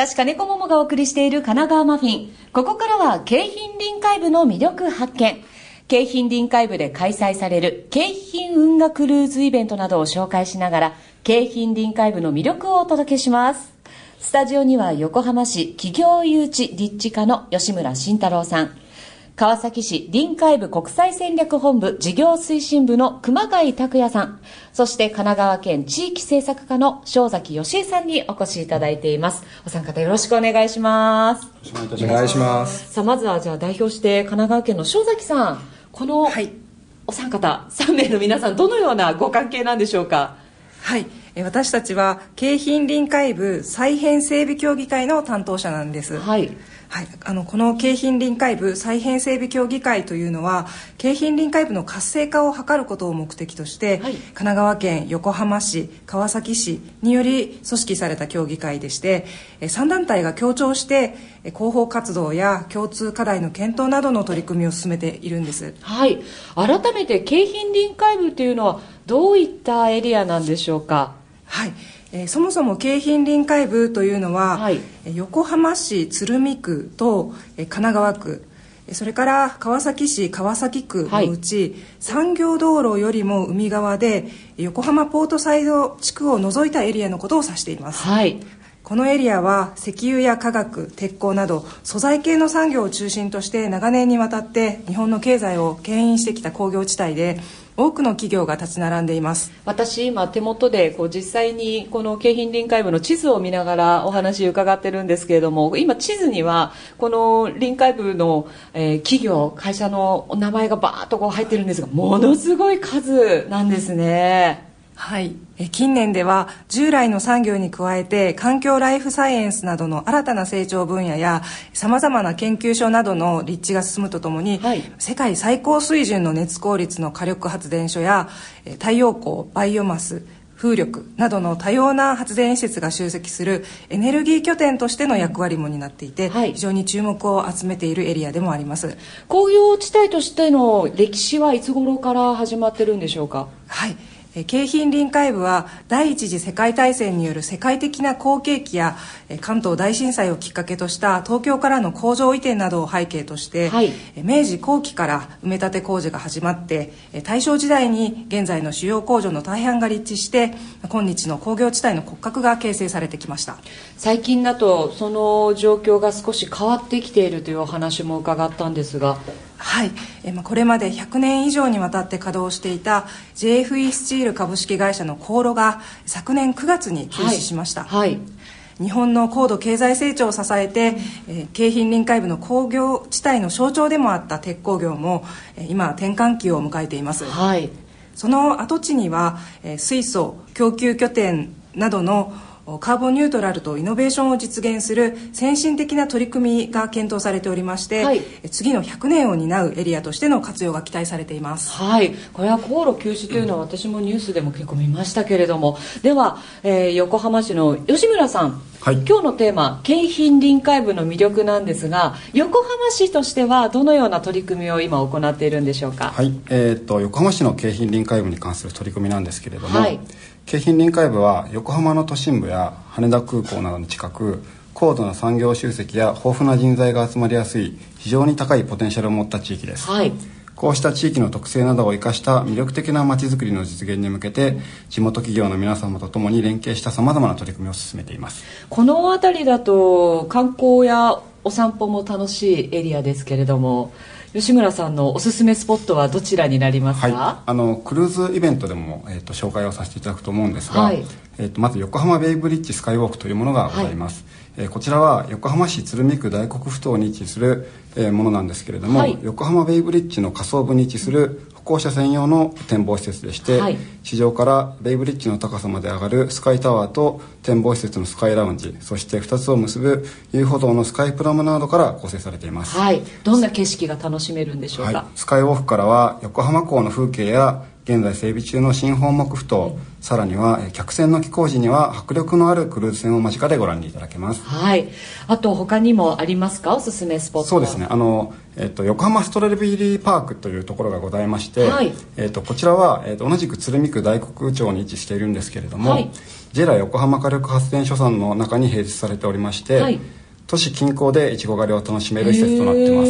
私金子桃がお送りしている神奈川マフィン。ここからは京浜臨海部の魅力発見。京浜臨海部で開催される京浜運河クルーズイベントなどを紹介しながら、京浜臨海部の魅力をお届けします。スタジオには横浜市企業誘致立地課の吉村慎太郎さん、川崎市臨海部国際戦略本部事業推進部の熊谷拓也さん、そして神奈川県地域政策課の正崎義恵さんにお越しいただいています。お三方よろしくお願いします。 お願いします。 さあ、まずはじゃあ代表して神奈川県の正崎さん、このお三方3名の皆さん、どのようなご関係なんでしょうか？ はい、私たちは京浜臨海部再編整備協議会の担当者なんです。はい、この京浜臨海部再編整備協議会というのは、京浜臨海部の活性化を図ることを目的として、神奈川県、横浜市、川崎市により組織された協議会でして、3団体が協調して広報活動や共通課題の検討などの取り組みを進めているんです。 はい、改めて京浜臨海部というのはどういったエリアなんでしょうか？ はい、そもそも京浜臨海部というのは、横浜市鶴見区と神奈川区、それから川崎市川崎区のうち、産業道路よりも海側で横浜ポートサイド地区を除いたエリアのことを指しています。このエリアは石油や化学、鉄鋼など素材系の産業を中心として長年にわたって日本の経済を牽引してきた工業地帯で、多くの企業が立ち並んでいます。 私今手元で実際にこの京浜臨海部の地図を見ながらお話伺ってるんですけれども、今地図にはこの臨海部の、企業会社の名前がバーッと入ってるんですが、ものすごい数なんですね。 はい、近年では従来の産業に加えて環境ライフサイエンスなどの新たな成長分野やさまざまな研究所などの立地が進むとともに、世界最高水準の熱効率の火力発電所や太陽光、バイオマス、風力などの多様な発電施設が集積するエネルギー拠点としての役割も担っていて、非常に注目を集めているエリアでもあります。 工業地帯としての歴史はいつ頃から始まってるんでしょうか？ はい、京浜臨海部は第一次世界大戦による世界的な好景気や関東大震災をきっかけとした東京からの工場移転などを背景として、明治後期から埋め立て工事が始まって、大正時代に現在の主要工場の大半が立地して今日の工業地帯の骨格が形成されてきました。 最近だとその状況が少し変わってきているというお話も伺ったんですが。 はい、これまで100年以上にわたって稼働していた JFE スチール株式会社の高炉が昨年9月に休止しました。日本の高度経済成長を支えて、京浜臨海部の工業地帯の象徴でもあった鉄鋼業も、今転換期を迎えています。その跡地には、水素供給拠点などのカーボンニュートラルとイノベーションを実現する先進的な取り組みが検討されておりまして、次の100年を担うエリアとしての活用が期待されています。 これは高炉休止というのは私もニュースでも結構見ましたけれども、では、横浜市の吉村さん、今日のテーマ京浜臨海部の魅力なんですが、横浜市としてはどのような取り組みを今行っているんでしょうか？ 横浜市の京浜臨海部に関する取り組みなんですけれども、京浜臨海部は横浜の都心部や羽田空港などに近く、高度な産業集積や豊富な人材が集まりやすい非常に高いポテンシャルを持った地域です。こうした地域の特性などを生かした魅力的なまちづくりの実現に向けて、地元企業の皆様とともに連携したさまざまな取り組みを進めています。 この辺りだと観光やお散歩も楽しいエリアですけれども、吉村さんのおすすめスポットはどちらになりますか？ クルーズイベントでも、紹介をさせていただくと思うんですが、まず横浜ベイブリッジスカイウォークというものがございます。こちらは横浜市鶴見区大黒ふ頭に位置する、ものなんですけれども、横浜ベイブリッジの下層部に位置する歩行者専用の展望施設でして、地上からベイブリッジの高さまで上がるスカイタワーと展望施設のスカイラウンジ、そして2つを結ぶ遊歩道のスカイプラムナードから構成されています。 どんな景色が楽しめるんでしょうか？ スカイウォークからは横浜港の風景や現在整備中の新本木ふ頭、 さらには客船の寄港時には迫力のあるクルーズ船を間近でご覧いただけます。 はい。あと他にもありますか、おすすめスポット。 そうですね、横浜ストロベリーパークというところがございまして、はい、こちらは、同じく鶴見区大黒町に位置しているんですけれども、はい、JERA 横浜火力発電所さんの中に併設されておりまして、はい、都市近郊でいちご狩りを楽しめる施設となっています。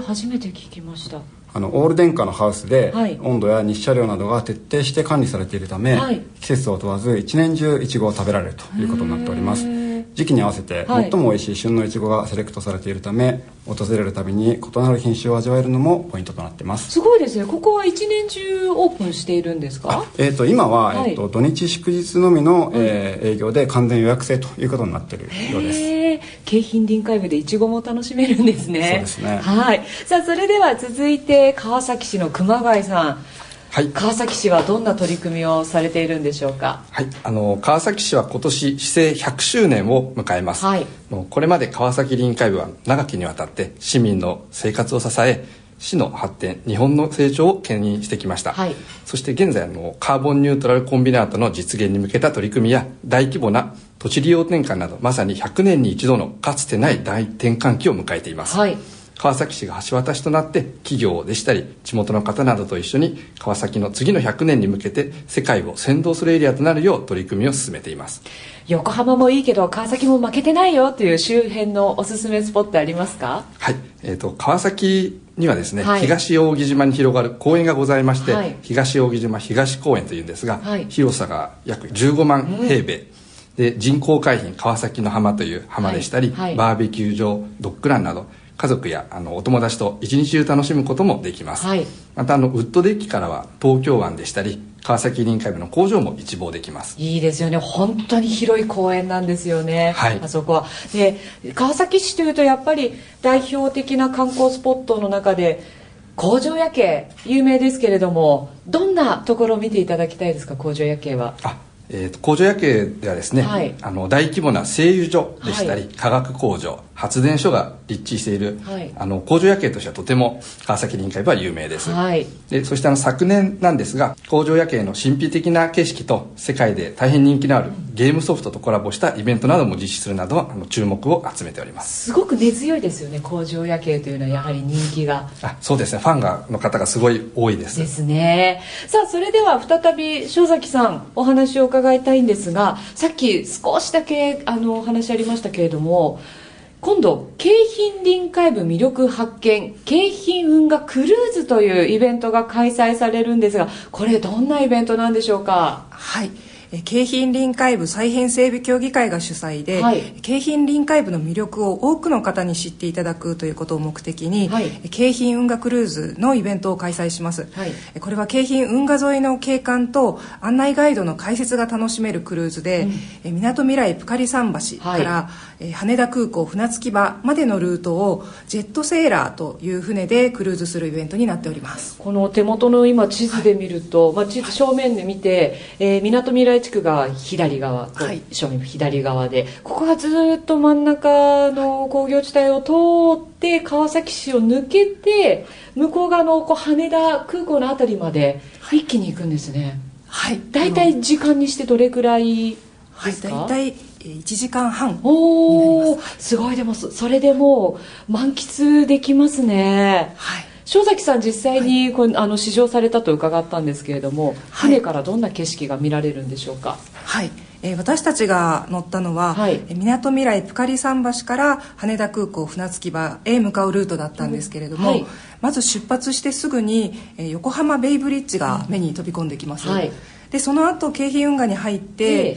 初めて聞きました。 オール電化のハウスで、はい、温度や日射量などが徹底して管理されているため、はい、季節を問わず一年中いちごを食べられるということになっております。時期に合わせて最も美味しい旬のいちごがセレクトされているため、訪れるたびに異なる品種を味わえるのもポイントとなっています。 すごいですね。ここは一年中オープンしているんですか？ 今は、はい、土日祝日のみの、営業で完全予約制ということになっているようです。 京浜臨海部でいちごも楽しめるんですね。 そうですね。 はい。さあ、それでは続いて川崎市の熊谷さん。はい、川崎市はどんな取り組みをされているんでしょうか？ はい、川崎市は今年市政100周年を迎えます。はい、もうこれまで川崎臨海部は長きにわたって市民の生活を支え、市の発展、日本の成長を牽引してきました。はい、そして現在カーボンニュートラルコンビナートの実現に向けた取り組みや大規模な土地利用転換など、まさに100年に一度のかつてない大転換期を迎えています。はい、川崎市が橋渡しとなって企業でしたり地元の方などと一緒に川崎の次の100年に向けて世界を先導するエリアとなるよう取り組みを進めています。 横浜もいいけど川崎も負けてないよという周辺のおすすめスポットありますか？ はい、川崎にはですね、はい、東扇島に広がる公園がございまして、はい、東扇島東公園というんですが、はい、広さが約15万平米、で人工海浜川崎の浜という浜でしたり、はいはい、バーベキュー場、ドッグランなど家族やお友達と一日中楽しむこともできます。はい、またウッドデッキからは東京湾でしたり川崎臨海部の工場も一望できます。 いいですよね。本当に広い公園なんですよね。はい、あそこは。で、川崎市というとやっぱり代表的な観光スポットの中で工場夜景有名ですけれども、どんなところを見ていただきたいですか？工場夜景は。 工場夜景ではですね、はい、大規模な製油所でしたり、はい、化学工場、発電所が立地している、はい、工場夜景としてはとても川崎臨海部は有名です。はい、でそして昨年なんですが、工場夜景の神秘的な景色と世界で大変人気のあるゲームソフトとコラボしたイベントなども実施するなど注目を集めております。 すごく根強いですよね。工場夜景というのはやはり人気が。 そうですね。ファンの方がすごい多いです。 ですね。さあ、それでは再び塩崎さんお話を伺いたいんですが、さっき少しだけお話ありましたけれども、今度京浜臨海部魅力発見京浜運河クルーズというイベントが開催されるんですが、これどんなイベントなんでしょうか？ はい、京浜臨海部再編整備協議会が主催で、はい、京浜臨海部の魅力を多くの方に知っていただくということを目的に、はい、京浜運河クルーズのイベントを開催します。はい、これは京浜運河沿いの景観と案内ガイドの解説が楽しめるクルーズで、みなとみらいぷかり桟橋から、はい、羽田空港船着場までのルートをジェットセーラーという船でクルーズするイベントになっております。 この手元の今地図で見ると、はい、地図正面で見て、みなとみらい地区が左側、はい、正面左側で、ここがずっと真ん中の工業地帯を通って川崎市を抜けて向こう側の羽田空港のあたりまで一気に行くんですね。はい。だいたい時間にしてどれくらいですか？ だいたい1時間半になります。 すごい。でもそれでもう満喫できますね。はい。塩崎さん実際に試乗されたと伺ったんですけれども、はい、船からどんな景色が見られるんでしょうか？ はい、私たちが乗ったのはみなとみらいぷかり桟橋から羽田空港船着場へ向かうルートだったんですけれども、はい、まず出発してすぐに横浜ベイブリッジが目に飛び込んできます。はい、でその後京浜運河に入って、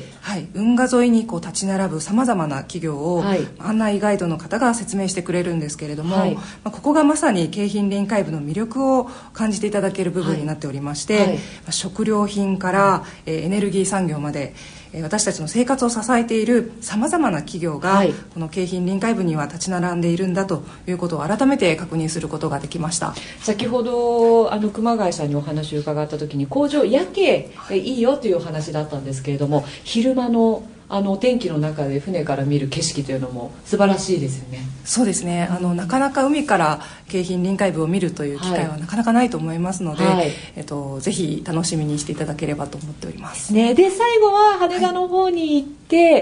はい、運河沿いに立ち並ぶさまざまな企業を、はい、案内ガイドの方が説明してくれるんですけれども、はい、ここがまさに京浜臨海部の魅力を感じていただける部分になっておりまして、はいはい、食料品から、エネルギー産業まで私たちの生活を支えているさまざまな企業が、はい、この京浜臨海部には立ち並んでいるんだということを改めて確認することができました。 先ほど熊谷さんにお話を伺った時に工場夜景いいよというお話だったんですけれども、昼間のお天気の中で船から見る景色というのも素晴らしいですよね。 そうですね、なかなか海から京浜臨海部を見るという機会はなかなかないと思いますので、ぜひ楽しみにしていただければと思っております。 ね、で最後は羽田の方に行って、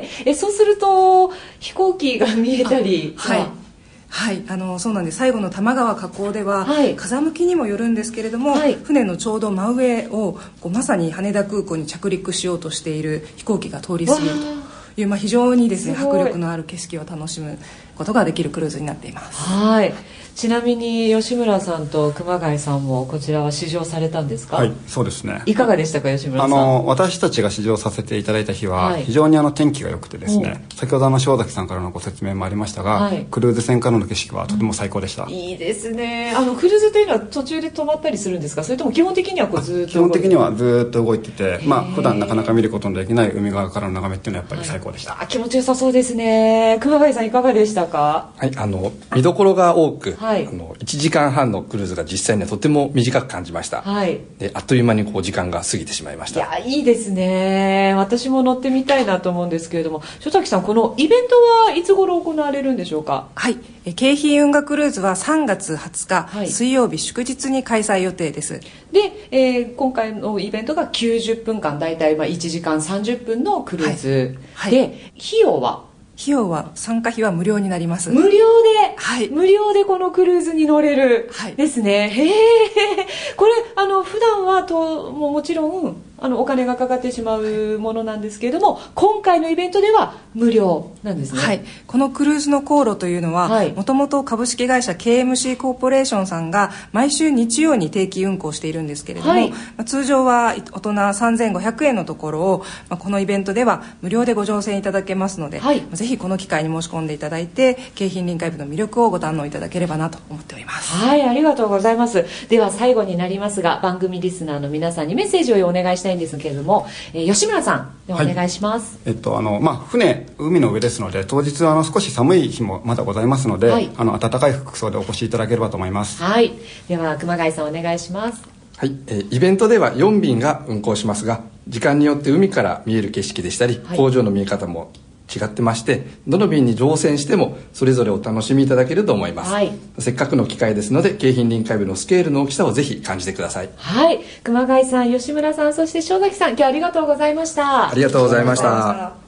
そうすると飛行機が見えたり。 そうなんです。最後の多摩川河口では、風向きにもよるんですけれども、船のちょうど真上をまさに羽田空港に着陸しようとしている飛行機が通り過ぎるという、非常にですね迫力のある景色を楽しむことができるクルーズになっています。 ちなみに吉村さんと熊谷さんもこちらは試乗されたんですか？ そうですね。 いかがでしたか、吉村さん？ 私たちが試乗させていただいた日は非常に天気が良くてですね、先ほど塩崎さんからのご説明もありましたが、クルーズ船からの景色はとても最高でした。 いいですね。クルーズというのは途中で止まったりするんですか？それとも基本的にはずっと？ 基本的にはずっと動いてて、普段なかなか見ることのできない海側からの眺めっていうのはやっぱり最高でした。 気持ちよさそうですね。熊谷さんいかがでしたか？ 見どころが多く、1時間半のクルーズが実際にはとても短く感じました。であっという間に時間が過ぎてしまいました。 いいですね。私も乗ってみたいなと思うんですけれども、塩崎さん、このイベントはいつ頃行われるんでしょうか？ 京浜運河クルーズは3月20日、水曜日祝日に開催予定です。 で、今回のイベントが90分間、だいたい1時間30分のクルーズで、費用は参加費は無料になります。 無料でこのクルーズに乗れるですね。これ普段はもちろんお金がかかってしまうものなんですけれども、今回のイベントでは無料なんですね。 このクルーズの航路というのは、もともと株式会社 KMC コーポレーションさんが毎週日曜に定期運行しているんですけれども、通常は大人3500円のところを、このイベントでは無料でご乗船いただけますので、ぜひこの機会に申し込んでいただいて、京浜臨海部の魅力をご堪能いただければなと思っております。 ありがとうございます。では最後になりますが、番組リスナーの皆さんにメッセージをお願いしたいんですけれども、吉村さんお願いします。 海の上ですので、当日少し寒い日もまだございますので、暖かい服装でお越しいただければと思います。 では熊谷さんお願いします。 イベントでは4便が運航しますが、時間によって海から見える景色でしたり、工場の見え方も違ってまして、どの便に乗船してもそれぞれお楽しみいただけると思います。せっかくの機会ですので、京浜臨海部のスケールの大きさをぜひ感じてください。 熊谷さん、吉村さん、そして塩崎さん、今日はありがとうございました。 ありがとうございました。